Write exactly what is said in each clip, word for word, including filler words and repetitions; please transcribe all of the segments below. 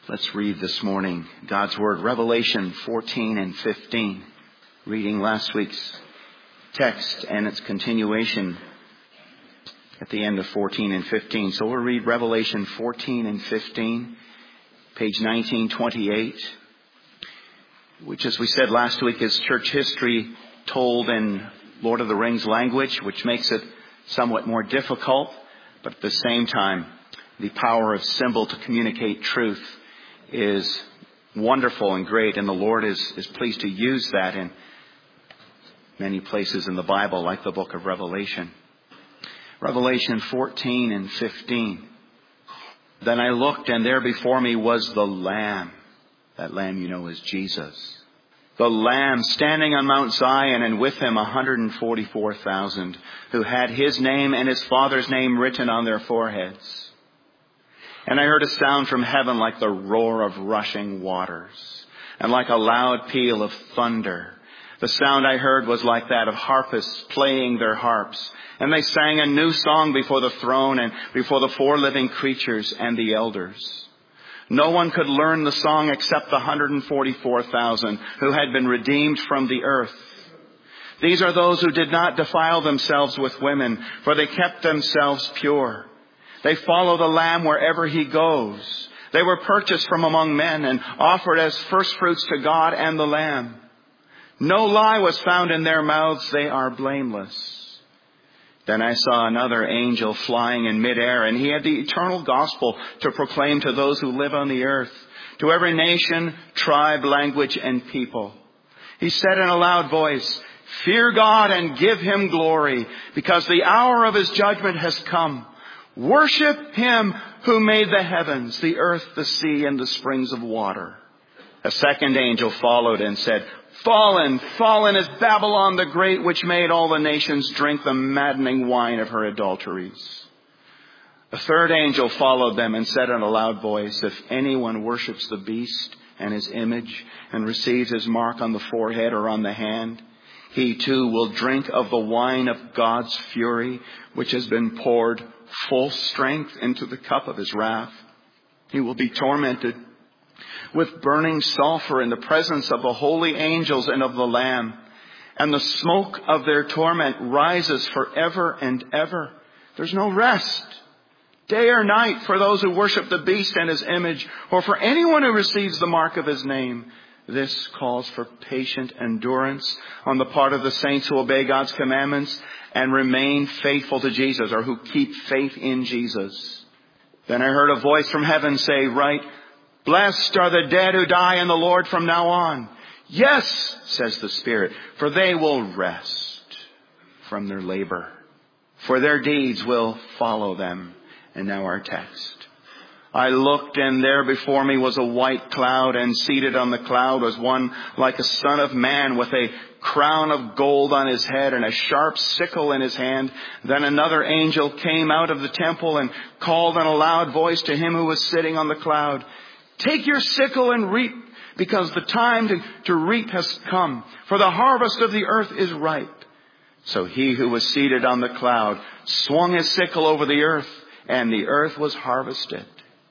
Let's read this morning God's Word, Revelation fourteen and fifteen. Reading last week's text and its continuation at the end of fourteen and fifteen. So we'll read Revelation fourteen and fifteen, page nineteen twenty-eight, which, as we said last week, is church history told in Lord of the Rings language, which makes it somewhat more difficult, but at the same time, the power of symbol to communicate truth is wonderful and great, and the Lord is, is pleased to use that in many places in the Bible, like the book of Revelation. Revelation fourteen and fifteen. Then I looked, and there before me was the Lamb. That Lamb, you know, is Jesus. The Lamb standing on Mount Zion, and with him one hundred forty-four thousand, who had his name and his Father's name written on their foreheads. And I heard a sound from heaven like the roar of rushing waters, and like a loud peal of thunder. The sound I heard was like that of harpists playing their harps. And they sang a new song before the throne and before the four living creatures and the elders. No one could learn the song except the one hundred forty-four thousand who had been redeemed from the earth. These are those who did not defile themselves with women, for they kept themselves pure. They follow the Lamb wherever he goes. They were purchased from among men and offered as firstfruits to God and the Lamb. No lie was found in their mouths. They are blameless. Then I saw another angel flying in midair, and he had the eternal gospel to proclaim to those who live on the earth, to every nation, tribe, language, and people. He said in a loud voice, "Fear God and give him glory, because the hour of his judgment has come. Worship him who made the heavens, the earth, the sea, and the springs of water." A second angel followed and said, "Fallen, fallen is Babylon the Great, which made all the nations drink the maddening wine of her adulteries." A third angel followed them and said in a loud voice, "If anyone worships the beast and his image and receives his mark on the forehead or on the hand, he too will drink of the wine of God's fury, which has been poured full strength into the cup of his wrath. He will be tormented with burning sulfur in the presence of the holy angels and of the Lamb. And the smoke of their torment rises forever and ever. There's no rest, day or night, for those who worship the beast and his image, or for anyone who receives the mark of his name. This calls for patient endurance on the part of the saints who obey God's commandments and remain faithful to Jesus, or who keep faith in Jesus." Then I heard a voice from heaven say, "Write, blessed are the dead who die in the Lord from now on. Yes, says the Spirit, for they will rest from their labor, for their deeds will follow them." And now our text. I looked, and there before me was a white cloud, and seated on the cloud was one like a son of man, with a crown of gold on his head and a sharp sickle in his hand. Then another angel came out of the temple and called in a loud voice to him who was sitting on the cloud, "Take your sickle and reap, because the time to, to reap has come, for the harvest of the earth is ripe." So he who was seated on the cloud swung his sickle over the earth, and the earth was harvested.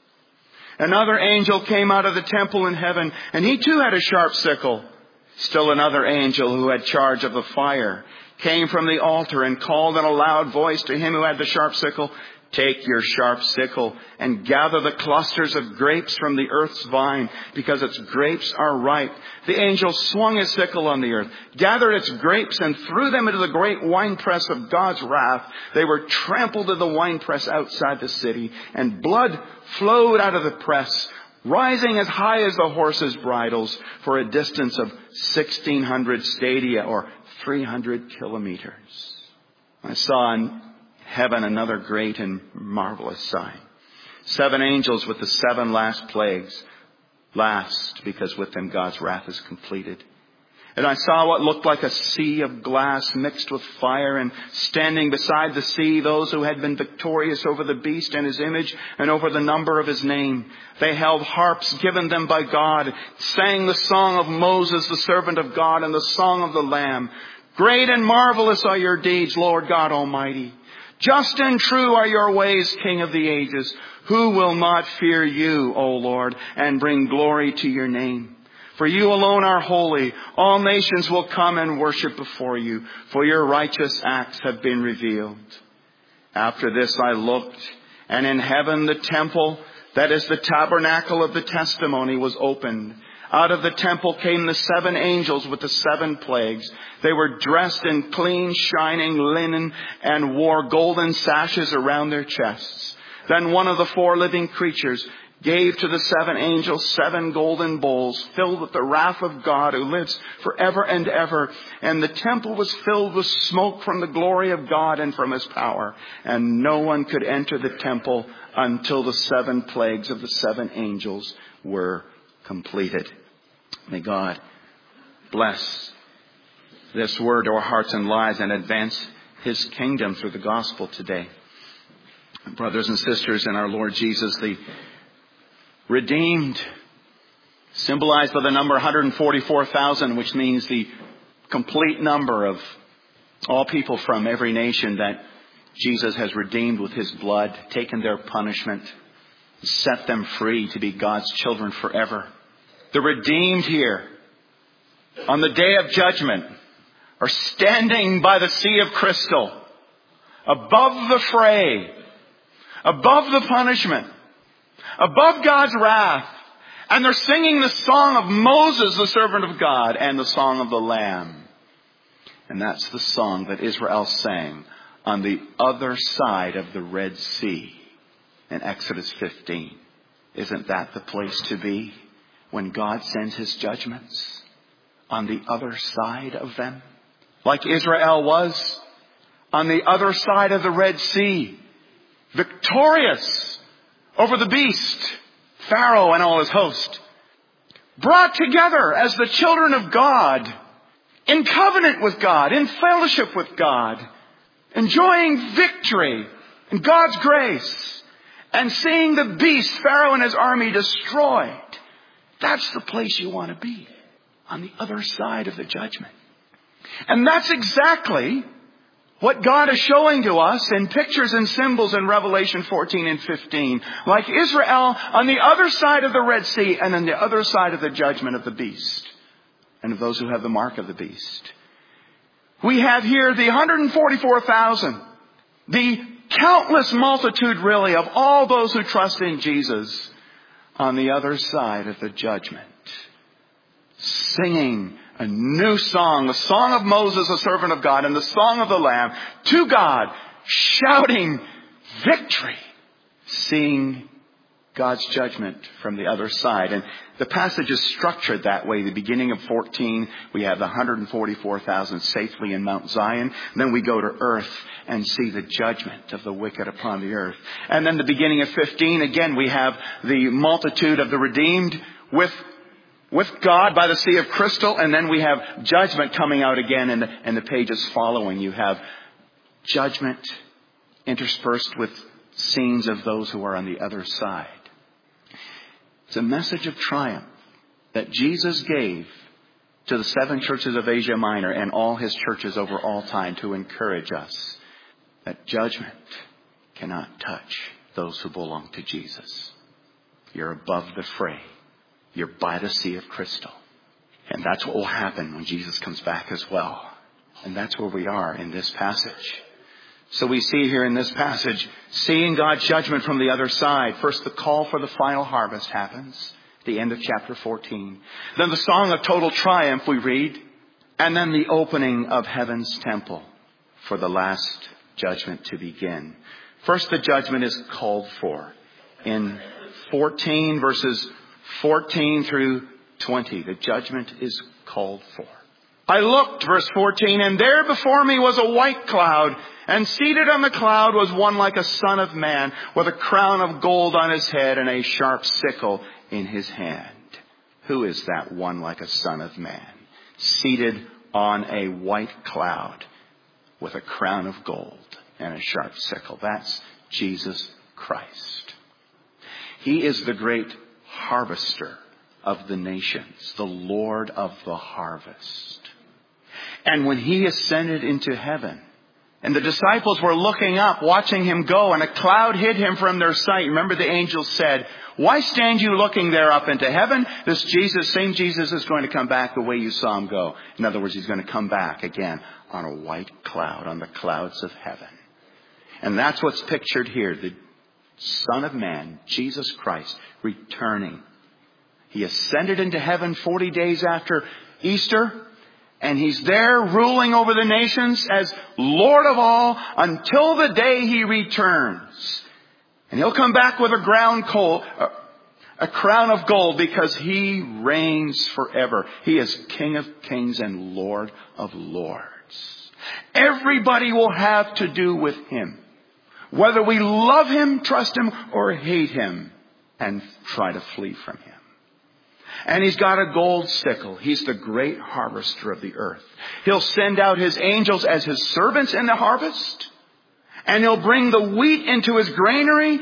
Another angel came out of the temple in heaven, and he too had a sharp sickle. Still another angel who had charge of the fire came from the altar and called in a loud voice to him who had the sharp sickle, "Take your sharp sickle and gather the clusters of grapes from the earth's vine, because its grapes are ripe." The angel swung his sickle on the earth, gathered its grapes, and threw them into the great winepress of God's wrath. They were trampled in the winepress outside the city, and blood flowed out of the press, rising as high as the horses' bridles, for a distance of sixteen hundred stadia, or three hundred kilometers. I saw in heaven another great and marvelous sign. Seven angels with the seven last plagues. Last, because with them God's wrath is completed. And I saw what looked like a sea of glass mixed with fire, and standing beside the sea those who had been victorious over the beast and his image and over the number of his name. They held harps given them by God, sang the song of Moses, the servant of God, and the song of the Lamb. "Great and marvelous are your deeds, Lord God Almighty. Just and true are your ways, King of the ages. Who will not fear you, O Lord, and bring glory to your name? For you alone are holy. All nations will come and worship before you, for your righteous acts have been revealed. After this I looked, and in heaven the temple, that is the tabernacle of the testimony, was opened. Out of the temple came the seven angels with the seven plagues. They were dressed in clean, shining linen and wore golden sashes around their chests. Then one of the four living creatures gave to the seven angels seven golden bowls filled with the wrath of God who lives forever and ever. And the temple was filled with smoke from the glory of God and from his power. And no one could enter the temple until the seven plagues of the seven angels were completed. May God bless this word to our hearts and lives and advance his kingdom through the gospel today. Brothers and sisters in our Lord Jesus, the redeemed, symbolized by the number one hundred forty-four thousand, which means the complete number of all people from every nation that Jesus has redeemed with his blood, taken their punishment, set them free to be God's children forever. The redeemed here on the day of judgment are standing by the sea of crystal, above the fray, above the punishment, above God's wrath. And they're singing the song of Moses, the servant of God, and the song of the Lamb. And that's the song that Israel sang on the other side of the Red Sea in Exodus fifteen. Isn't that the place to be when God sends his judgments? On the other side of them. Like Israel was on the other side of the Red Sea. Victorious over the beast, Pharaoh and all his host. Brought together as the children of God. In covenant with God. In fellowship with God. Enjoying victory and God's grace. And seeing the beast, Pharaoh and his army, destroyed. That's the place you want to be. On the other side of the judgment. And that's exactly what God is showing to us in pictures and symbols in Revelation fourteen and fifteen. Like Israel on the other side of the Red Sea and on the other side of the judgment of the beast. And of those who have the mark of the beast. We have here the one hundred forty-four thousand. The countless multitude really of all those who trust in Jesus on the other side of the judgment. Singing a new song, the song of Moses, the servant of God, and the song of the Lamb to God, shouting victory, seeing God's judgment from the other side. And the passage is structured that way. The beginning of fourteen, we have the one hundred forty-four thousand safely in Mount Zion. Then we go to earth and see the judgment of the wicked upon the earth. And then the beginning of fifteen, again, we have the multitude of the redeemed with with God by the sea of crystal. And then we have judgment coming out again in the, in the pages following. You have judgment interspersed with scenes of those who are on the other side. It's a message of triumph that Jesus gave to the seven churches of Asia Minor and all his churches over all time to encourage us that judgment cannot touch those who belong to Jesus. You're above the fray. You're by the sea of crystal. And that's what will happen when Jesus comes back as well. And that's where we are in this passage. So we see here in this passage, seeing God's judgment from the other side. First, the call for the final harvest happens at the end of chapter fourteen. Then the song of total triumph we read. And then the opening of heaven's temple for the last judgment to begin. First, the judgment is called for. In fourteen verses fourteen through twenty, the judgment is called for. I looked, verse fourteen, and there before me was a white cloud, and seated on the cloud was one like a son of man, with a crown of gold on his head and a sharp sickle in his hand. Who is that one like a son of man? Seated on a white cloud with a crown of gold and a sharp sickle. That's Jesus Christ. He is the great harvester of the nations, the Lord of the harvest. And when he ascended into heaven, And the disciples were looking up, watching him go, and a cloud hid him from their sight. Remember, the angel said, "Why stand you looking there up into heaven? This Jesus, same Jesus, is going to come back the way you saw him go." In other words, he's going to come back again on a white cloud, on the clouds of heaven. And that's what's pictured here. The Son of Man, Jesus Christ, returning. He ascended into heaven forty days after Easter. And he's there ruling over the nations as Lord of all until the day he returns. And he'll come back with a crown gold, a crown of gold, because he reigns forever. He is King of kings and Lord of lords. Everybody will have to do with him, whether we love him, trust him, or hate him and try to flee from him. And he's got a gold sickle. He's the great harvester of the earth. He'll send out his angels as his servants in the harvest. And he'll bring the wheat into his granary,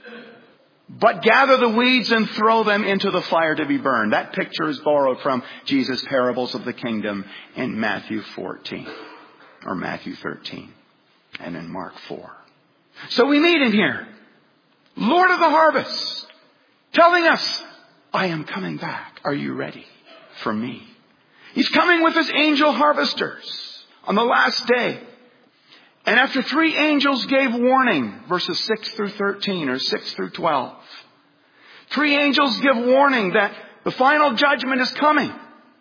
but gather the weeds and throw them into the fire to be burned. That picture is borrowed from Jesus' parables of the kingdom in Matthew fourteen, or Matthew thirteen, and in Mark four. So we meet him here, Lord of the harvest, telling us, "I am coming back. Are you ready for me?" He's coming with his angel harvesters on the last day. And after three angels gave warning, verses six through thirteen or six through twelve. Three angels give warning that the final judgment is coming.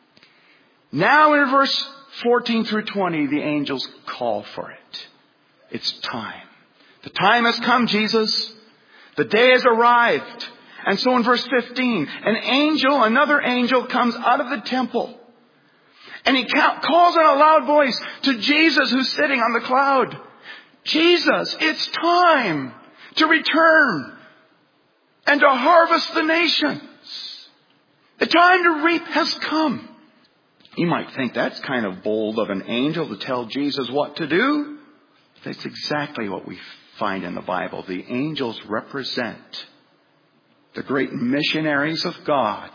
Now in verse fourteen through twenty, the angels call for it. It's time. The time has come, Jesus. The day has arrived. And so in verse fifteen, an angel, another angel comes out of the temple. And he calls in a loud voice to Jesus, who's sitting on the cloud. "Jesus, it's time to return and to harvest the nations. The time to reap has come." You might think that's kind of bold of an angel to tell Jesus what to do. That's exactly what we find in the Bible. The angels represent the great missionaries of God,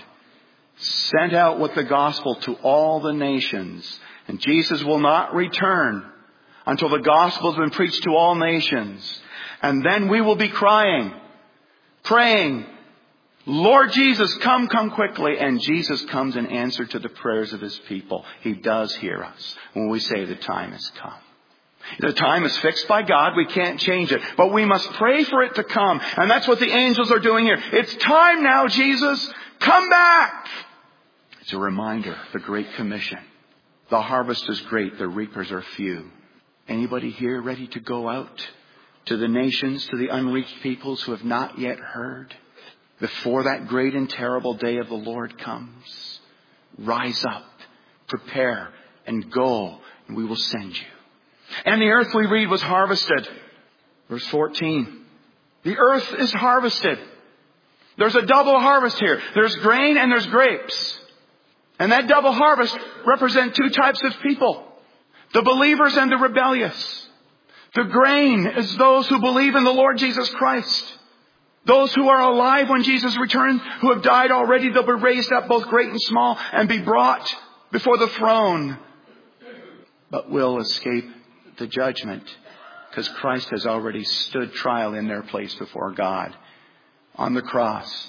sent out with the gospel to all the nations. And Jesus will not return until the gospel has been preached to all nations. And then we will be crying, praying, "Lord Jesus, come, come quickly." And Jesus comes in answer to the prayers of his people. He does hear us when we say the time has come. The time is fixed by God. We can't change it. But we must pray for it to come. And that's what the angels are doing here. It's time now, Jesus. Come back. It's a reminder, the Great Commission. The harvest is great. The reapers are few. Anybody here ready to go out to the nations, to the unreached peoples who have not yet heard? Before that great and terrible day of the Lord comes, rise up, prepare, and go, and we will send you. And the earth, we read, was harvested. Verse fourteen. The earth is harvested. There's a double harvest here. There's grain and there's grapes. And that double harvest represents two types of people. The believers and the rebellious. The grain is those who believe in the Lord Jesus Christ. Those who are alive when Jesus returns, who have died already, they'll be raised up, both great and small, and be brought before the throne. But will escape the judgment, because Christ has already stood trial in their place before God on the cross.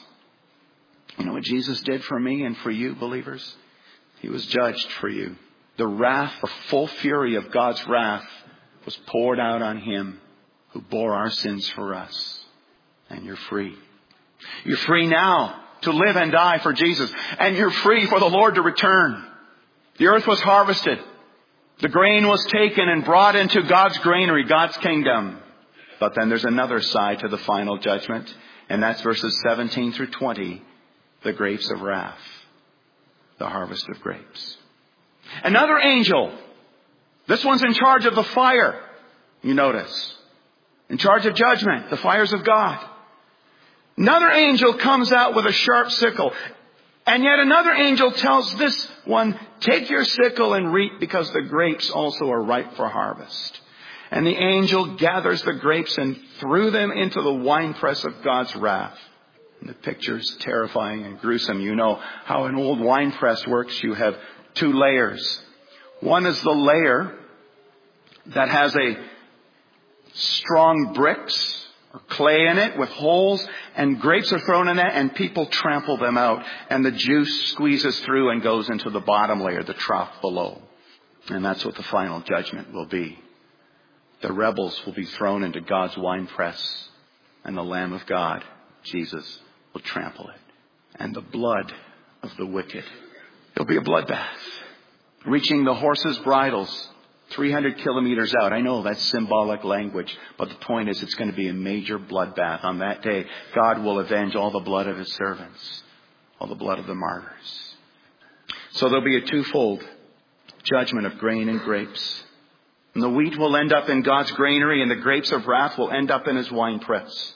You know what Jesus did for me and for you, believers? He was judged for you. The wrath, the full fury of God's wrath was poured out on him who bore our sins for us. And you're free. You're free now to live and die for Jesus. And you're free for the Lord to return. The earth was harvested. The grain was taken and brought into God's granary, God's kingdom. But then there's another side to the final judgment. And that's verses seventeen through twenty. The grapes of wrath. The harvest of grapes. Another angel. This one's in charge of the fire. You notice. In charge of judgment. The fires of God. Another angel comes out with a sharp sickle. And yet another angel tells this one, take your sickle and reap, because the grapes also are ripe for harvest. And the angel gathers the grapes and threw them into the winepress of God's wrath. And the picture's terrifying and gruesome. You know how an old winepress works. You have two layers. One is the layer that has a strong bricks or clay in it with holes, and grapes are thrown in that, and people trample them out, and the juice squeezes through and goes into the bottom layer, the trough below. And that's what the final judgment will be. The rebels will be thrown into God's winepress, and the Lamb of God, Jesus, will trample it. And the blood of the wicked. It'll be a bloodbath, reaching the horses' bridles three hundred kilometers out. I know that's symbolic language, but the point is it's going to be a major bloodbath. On that day, God will avenge all the blood of his servants, all the blood of the martyrs. So there'll be a twofold judgment of grain and grapes. And the wheat will end up in God's granary, and the grapes of wrath will end up in his winepress.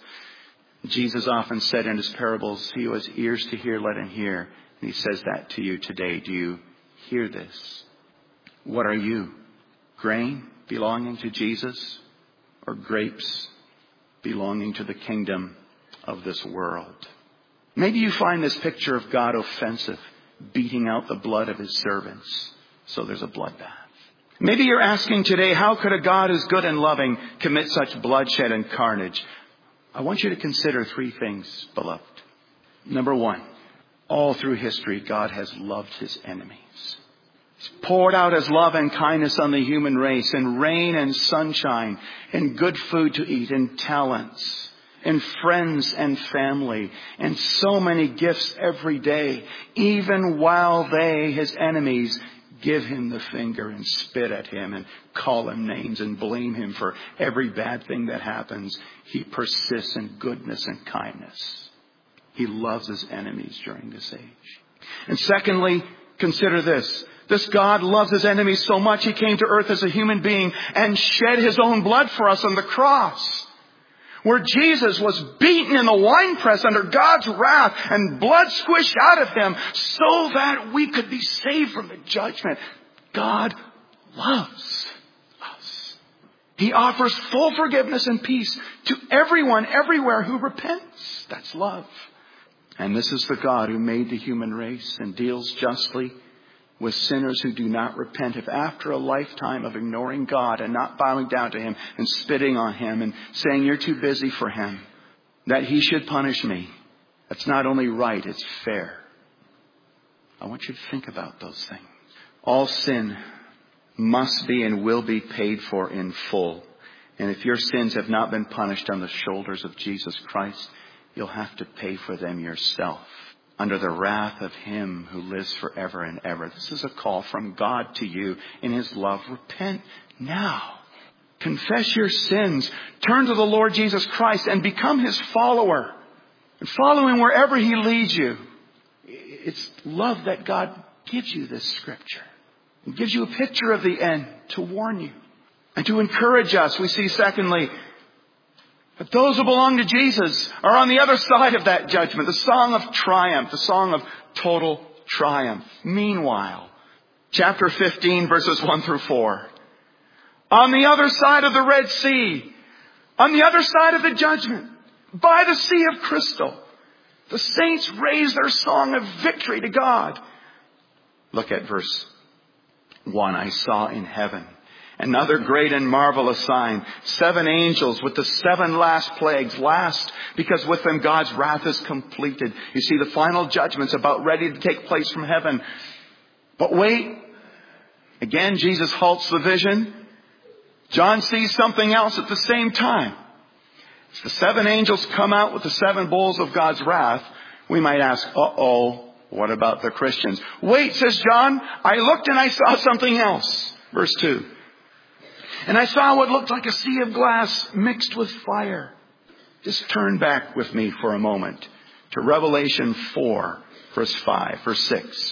Jesus often said in his parables, he who has ears to hear, let him hear. And he says that to you today. Do you hear this? What are you? Grain belonging to Jesus, or grapes belonging to the kingdom of this world? Maybe you find this picture of God offensive, beating out the blood of his servants. So there's a bloodbath. Maybe you're asking today, how could a God who's good and loving commit such bloodshed and carnage? I want you to consider three things, beloved. Number one, all through history, God has loved his enemies. He's poured out his love and kindness on the human race in rain and sunshine, in good food to eat, in talents, in friends and family, and so many gifts every day, even while they, his enemies, give him the finger and spit at him and call him names and blame him for every bad thing that happens. He persists in goodness and kindness. He loves his enemies during this age. And secondly, consider this. This God loves his enemies so much he came to earth as a human being and shed his own blood for us on the cross. Where Jesus was beaten in the winepress under God's wrath and blood squished out of him so that we could be saved from the judgment. God loves us. He offers full forgiveness and peace to everyone, everywhere who repents. That's love. And this is the God who made the human race and deals justly with sinners who do not repent. If after a lifetime of ignoring God and not bowing down to him and spitting on him and saying you're too busy for him, that he should punish me, that's not only right, it's fair. I want you to think about those things. All sin must be and will be paid for in full. And if your sins have not been punished on the shoulders of Jesus Christ, you'll have to pay for them yourself, under the wrath of him who lives forever and ever. This is a call from God to you in his love. Repent now. Confess your sins. Turn to the Lord Jesus Christ and become his follower. And follow him wherever he leads you. It's love that God gives you this scripture. It gives you a picture of the end to warn you and to encourage us. We see secondly, but those who belong to Jesus are on the other side of that judgment. The song of triumph. The song of total triumph. Meanwhile, chapter fifteen, verses one through four. On the other side of the Red Sea. On the other side of the judgment. By the Sea of Crystal. The saints raise their song of victory to God. Look at verse one. I saw in heaven another great and marvelous sign. Seven angels with the seven last plagues. Last, because with them God's wrath is completed. You see, the final judgment's about ready to take place from heaven. But wait. Again, Jesus halts the vision. John sees something else at the same time. As the seven angels come out with the seven bowls of God's wrath, we might ask, uh-oh, what about the Christians? Wait, says John, I looked and I saw something else. Verse two. And I saw what looked like a sea of glass mixed with fire. Just turn back with me for a moment to Revelation four, verse five, verse six.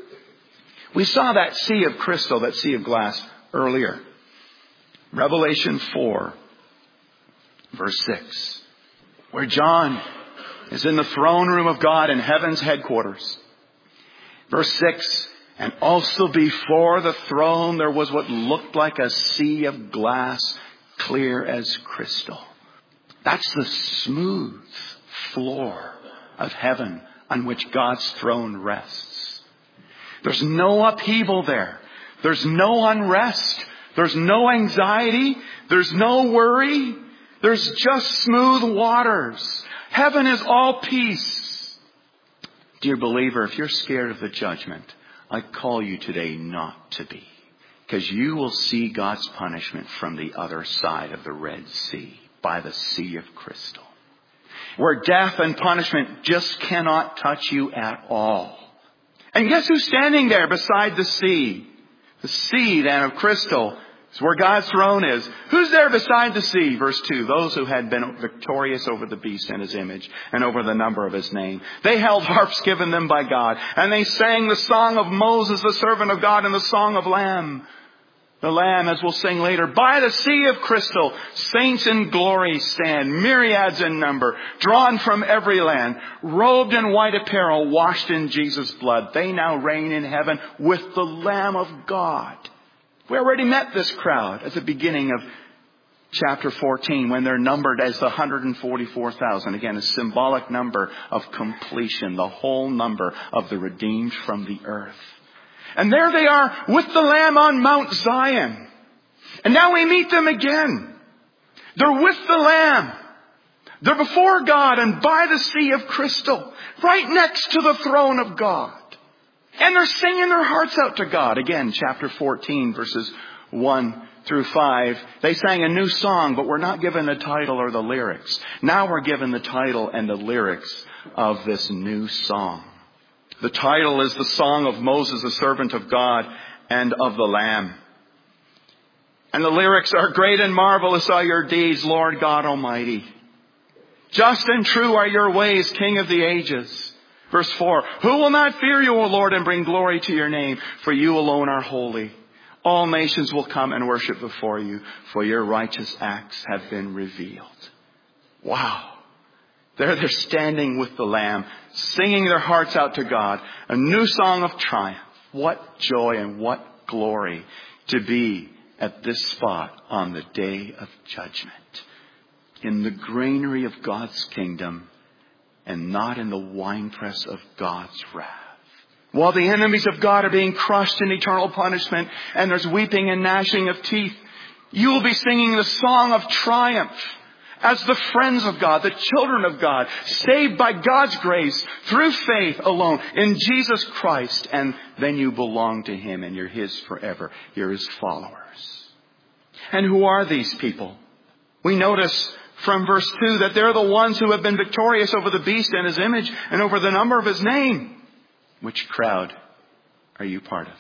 We saw that sea of crystal, that sea of glass earlier. Revelation four, verse six. Where John is in the throne room of God in heaven's headquarters. Verse six. And also before the throne there was what looked like a sea of glass, clear as crystal. That's the smooth floor of heaven on which God's throne rests. There's no upheaval there. There's no unrest. There's no anxiety. There's no worry. There's just smooth waters. Heaven is all peace. Dear believer, if you're scared of the judgment, I call you today not to be. Because you will see God's punishment from the other side of the Red Sea, by the Sea of Crystal, where death and punishment just cannot touch you at all. And guess who's standing there beside the sea? The sea then of crystal is where God's throne is. Who's there beside the sea? Verse two, those who had been victorious over the beast and his image and over the number of his name. They held harps given them by God, and they sang the song of Moses, the servant of God, and the song of Lamb. The Lamb, as we'll sing later, by the sea of crystal, saints in glory stand, myriads in number, drawn from every land, robed in white apparel, washed in Jesus' blood. They now reign in heaven with the Lamb of God. We already met this crowd at the beginning of chapter fourteen, when they're numbered as the one hundred forty-four thousand. Again, a symbolic number of completion, the whole number of the redeemed from the earth. And there they are with the Lamb on Mount Zion. And now we meet them again. They're with the Lamb. They're before God and by the sea of crystal, right next to the throne of God. And they're singing their hearts out to God. Again, chapter fourteen, verses one through five. They sang a new song, but we're not given the title or the lyrics. Now we're given the title and the lyrics of this new song. The title is the Song of Moses, the servant of God, and of the Lamb. And the lyrics are, great and marvelous are your deeds, Lord God Almighty. Just and true are your ways, King of the ages. Verse four, who will not fear you, O Lord, and bring glory to your name? For you alone are holy. All nations will come and worship before you, for your righteous acts have been revealed. Wow. There they're standing with the Lamb, singing their hearts out to God. A new song of triumph. What joy and what glory to be at this spot on the day of judgment. In the granary of God's kingdom and not in the winepress of God's wrath. While the enemies of God are being crushed in eternal punishment and there's weeping and gnashing of teeth, you will be singing the song of triumph. As the friends of God, the children of God, saved by God's grace through faith alone in Jesus Christ. And then you belong to Him and you're His forever. You're His followers. And who are these people? We notice from verse two that they're the ones who have been victorious over the beast and his image and over the number of his name. Which crowd are you part of?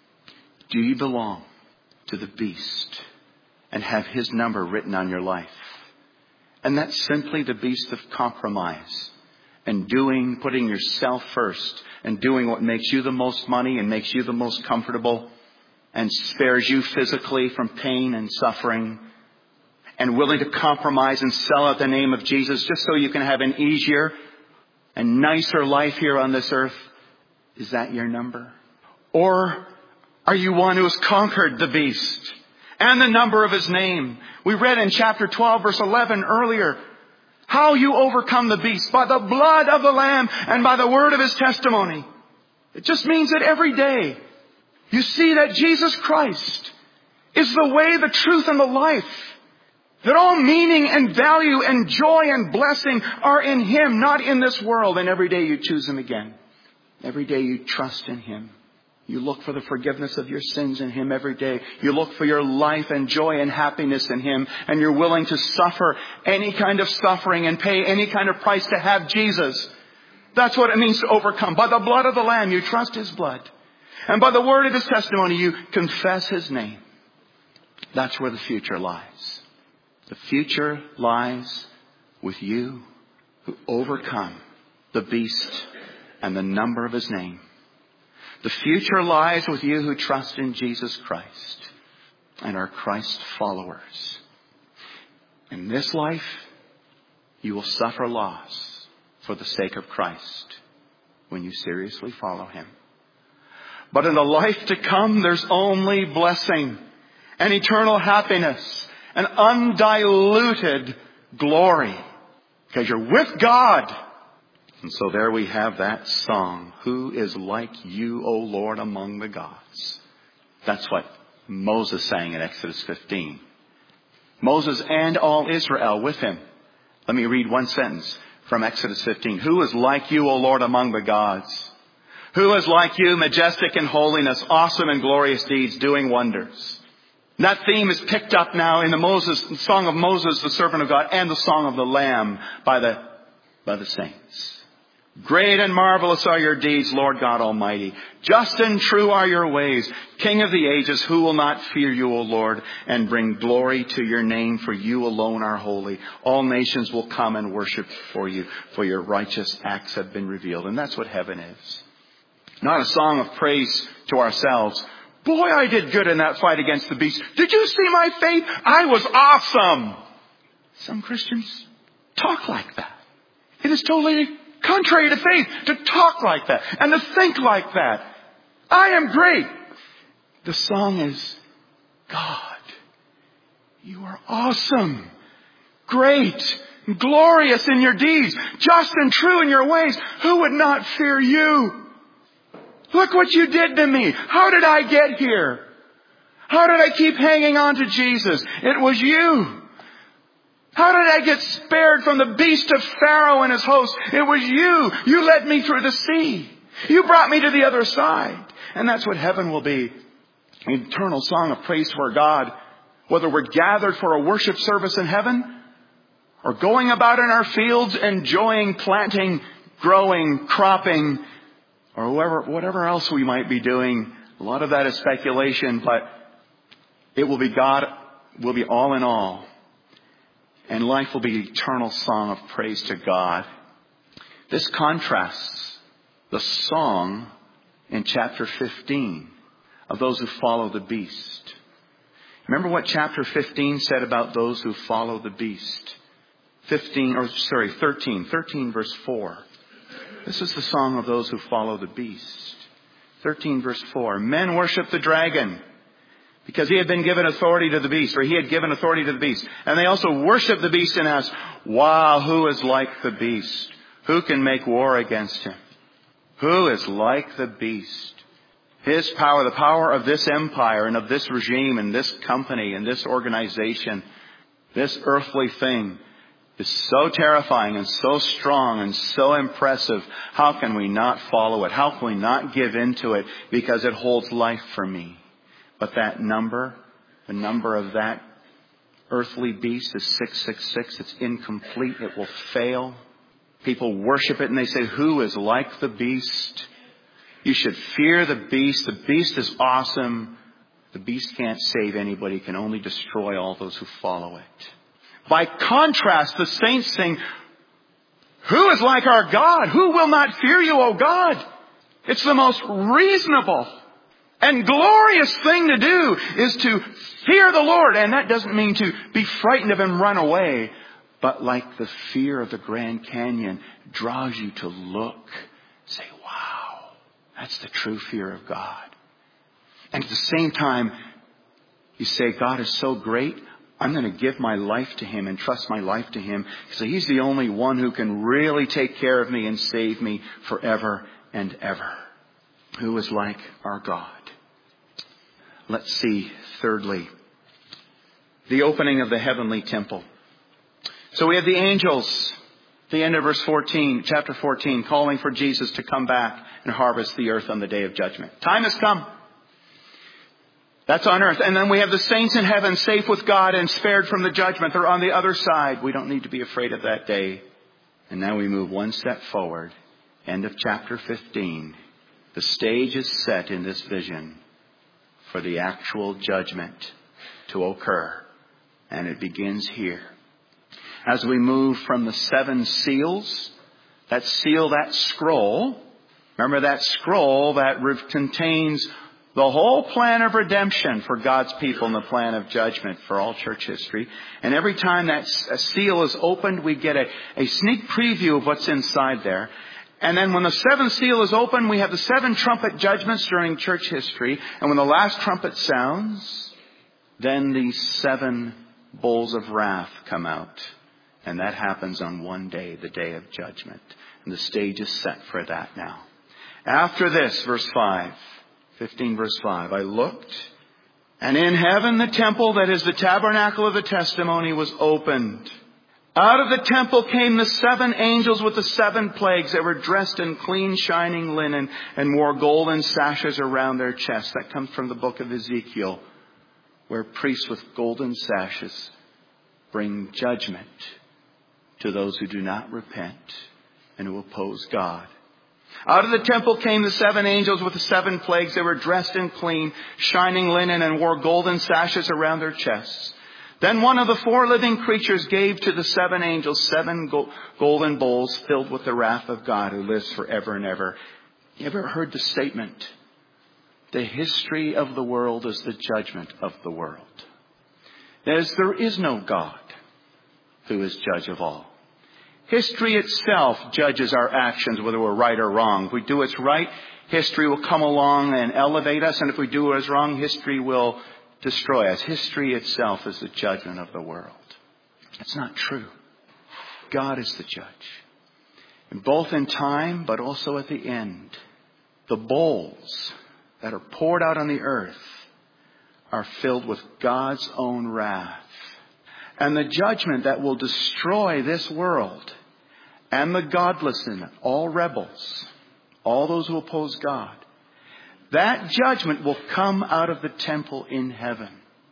Do you belong to the beast and have his number written on your life? And that's simply the beast of compromise and doing, putting yourself first and doing what makes you the most money and makes you the most comfortable and spares you physically from pain and suffering, and willing to compromise and sell out the name of Jesus just so you can have an easier and nicer life here on this earth. Is that your number? Or are you one who has conquered the beast and the number of his name? We read in chapter twelve, verse eleven earlier, how you overcome the beast by the blood of the Lamb and by the word of his testimony. It just means that every day you see that Jesus Christ is the way, the truth, and the life. That all meaning and value and joy and blessing are in Him, not in this world. And every day you choose Him again. Every day you trust in Him. You look for the forgiveness of your sins in Him every day. You look for your life and joy and happiness in Him. And you're willing to suffer any kind of suffering and pay any kind of price to have Jesus. That's what it means to overcome. By the blood of the Lamb, you trust His blood. And by the word of His testimony, you confess His name. That's where the future lies. The future lies with you who overcome the beast and the number of his name. The future lies with you who trust in Jesus Christ and are Christ's followers. In this life, you will suffer loss for the sake of Christ when you seriously follow Him. But in the life to come, there's only blessing and eternal happiness and undiluted glory. Because you're with God. And so there we have that song. Who is like you, O Lord, among the gods? That's what Moses sang in Exodus fifteen. Moses and all Israel with him. Let me read one sentence from Exodus fifteen. Who is like you, O Lord, among the gods? Who is like you, majestic in holiness, awesome in glorious deeds, doing wonders? That theme is picked up now in the Moses, the song of Moses, the servant of God, and the song of the Lamb by the, by the saints. Great and marvelous are your deeds, Lord God Almighty. Just and true are your ways. King of the ages, who will not fear you, O Lord, and bring glory to your name? For you alone are holy. All nations will come and worship for you, for your righteous acts have been revealed. And that's what heaven is. Not a song of praise to ourselves. Boy, I did good in that fight against the beast. Did you see my faith? I was awesome. Some Christians talk like that. It is totally contrary to faith to talk like that and to think like that. I am great. The song is, God, you are awesome, great, glorious in your deeds, just and true in your ways. Who would not fear you? Look what you did to me. How did I get here? How did I keep hanging on to Jesus? It was you. How did I get spared from the beast of Pharaoh and his host? It was you. You led me through the sea. You brought me to the other side. And that's what heaven will be. An eternal song of praise to our God. Whether we're gathered for a worship service in heaven or going about in our fields enjoying planting, growing, cropping, or whatever, whatever else we might be doing. A lot of that is speculation, but it will be God, will be all in all. And life will be an eternal song of praise to God. This contrasts the song in chapter fifteen of those who follow the beast. Remember what chapter fifteen said about those who follow the beast? fifteen, or sorry, thirteen. thirteen verse four. This is the song of those who follow the beast. thirteen verse four. Men worship the dragon, because he had been given authority to the beast, or he had given authority to the beast. And they also worship the beast and ask, wow, who is like the beast? Who can make war against him? Who is like the beast? His power, the power of this empire and of this regime and this company and this organization, this earthly thing is so terrifying and so strong and so impressive. How can we not follow it? How can we not give in to it? Because it holds life for me. But that number, the number of that earthly beast is six six six. It's incomplete. It will fail. People worship it and they say, who is like the beast? You should fear the beast. The beast is awesome. The beast can't save anybody. It can only destroy all those who follow it. By contrast, the saints sing, who is like our God? Who will not fear you, O God? It's the most reasonable and glorious thing to do is to fear the Lord. And that doesn't mean to be frightened of him, run away. But like the fear of the Grand Canyon draws you to look, say, wow, that's the true fear of God. And at the same time, you say, God is so great, I'm going to give my life to him and trust my life to him. So he's the only one who can really take care of me and save me forever and ever. Who is like our God? Let's see, thirdly, the opening of the heavenly temple. So we have the angels, the end of verse fourteen, chapter fourteen, calling for Jesus to come back and harvest the earth on the day of judgment. Time has come. That's on earth. And then we have the saints in heaven, safe with God and spared from the judgment. They're on the other side. We don't need to be afraid of that day. And now we move one step forward. End of chapter fifteen. The stage is set in this vision for the actual judgment to occur. And it begins here. As we move from the seven seals, that seal, that scroll, remember that scroll that contains the whole plan of redemption for God's people and the plan of judgment for all church history. And every time that seal is opened, we get a, a sneak preview of what's inside there. And then when the seventh seal is opened, we have the seven trumpet judgments during church history. And when the last trumpet sounds, then the seven bowls of wrath come out. And that happens on one day, the day of judgment. And the stage is set for that now. After this, verse five. fifteen verse five. I looked, And in heaven the temple, that is the tabernacle of the testimony, was opened. Out of the temple came the seven angels with the seven plagues that were dressed in clean shining linen and wore golden sashes around their chests. That comes from the book of Ezekiel, where priests with golden sashes bring judgment to those who do not repent and who oppose God. Out of the temple came the seven angels with the seven plagues. They were dressed in clean, shining linen and wore golden sashes around their chests. Then one of the four living creatures gave to the seven angels seven go- golden bowls filled with the wrath of God who lives forever and ever. You ever heard the statement, the history of the world is the judgment of the world? That is, there is no God who is judge of all. History itself judges our actions, whether we're right or wrong. If we do what's right, history will come along and elevate us. And if we do what is wrong, history will destroy us. History itself is the judgment of the world. It's not true. God is the judge. And both in time, but also at the end, the bowls that are poured out on the earth are filled with God's own wrath. And the judgment that will destroy this world and the godless in it, all rebels, all those who oppose God, that judgment will come out of the temple in heaven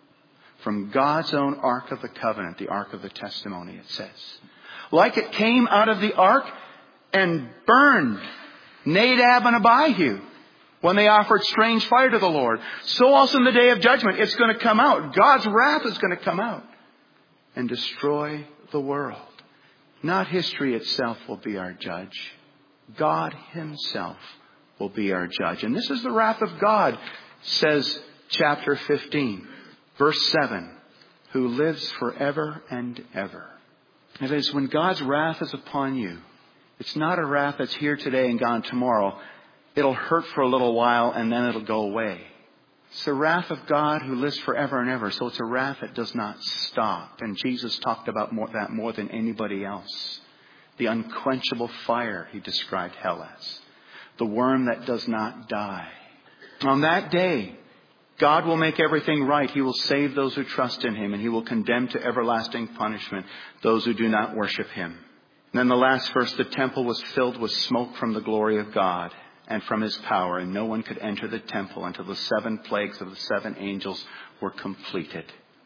from God's own Ark of the Covenant, the Ark of the Testimony, it says. Like it came out of the Ark and burned Nadab and Abihu when they offered strange fire to the Lord. So also in the day of judgment, it's going to come out. God's wrath is going to come out and destroy the world. Not history itself will be our judge. God himself will be our judge. And this is the wrath of God, says chapter fifteen, verse seven, who lives forever and ever. That is, when God's wrath is upon you, it's not a wrath that's here today and gone tomorrow. It'll hurt for a little while and then it'll go away. It's the wrath of God who lives forever and ever. So it's a wrath that does not stop. And Jesus talked about more, that more than anybody else. The unquenchable fire, he described hell as. The worm that does not die. On that day, God will make everything right. He will save those who trust in him, and he will condemn to everlasting punishment those who do not worship him. And then the last verse, the temple was filled with smoke from the glory of God and from his power, and no one could enter the temple until the seven plagues of the seven angels were completed.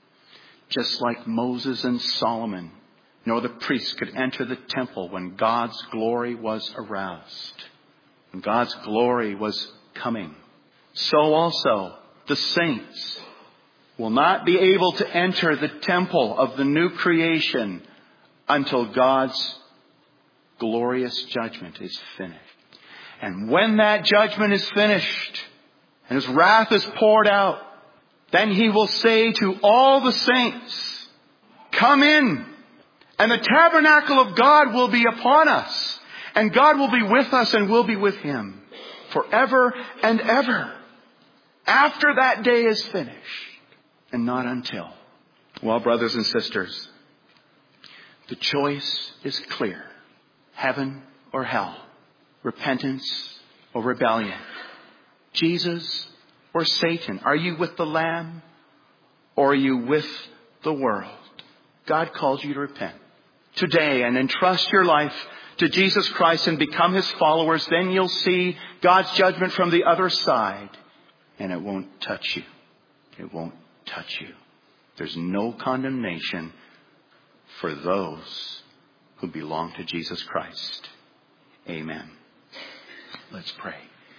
Just like Moses and Solomon, nor the priests could enter the temple when God's glory was aroused, when God's glory was coming. So also the saints will not be able to enter the temple of the new creation until God's glorious judgment is finished. And when that judgment is finished and his wrath is poured out, then he will say to all the saints, come in, and the tabernacle of God will be upon us, and God will be with us and we'll be with him forever and ever. After that day is finished, and not until. Well, brothers and sisters, the choice is clear. Heaven or hell. Repentance or rebellion. Jesus or Satan. Are you with the Lamb or are you with the world? God calls you to repent today and entrust your life to Jesus Christ and become his followers. Then you'll see God's judgment from the other side, and it won't touch you. It won't touch you. There's no condemnation for those who belong to Jesus Christ. Amen. Let's pray.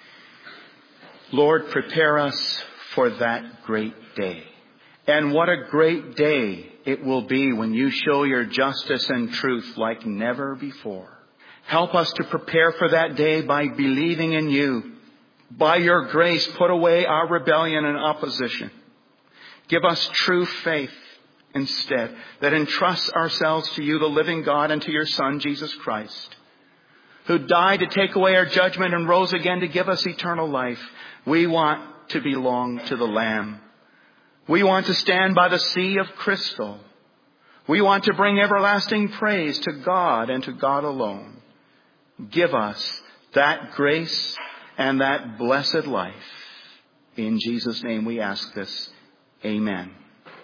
Lord, prepare us for that great day. And what a great day it will be when you show your justice and truth like never before. Help us to prepare for that day by believing in you. By your grace, put away our rebellion and opposition. Give us true faith instead that entrusts ourselves to you, the living God, and to your Son, Jesus Christ, who died to take away our judgment and rose again to give us eternal life. We want to belong to the Lamb. We want to stand by the sea of crystal. We want to bring everlasting praise to God and to God alone. Give us that grace and that blessed life. In Jesus' name we ask this. Amen.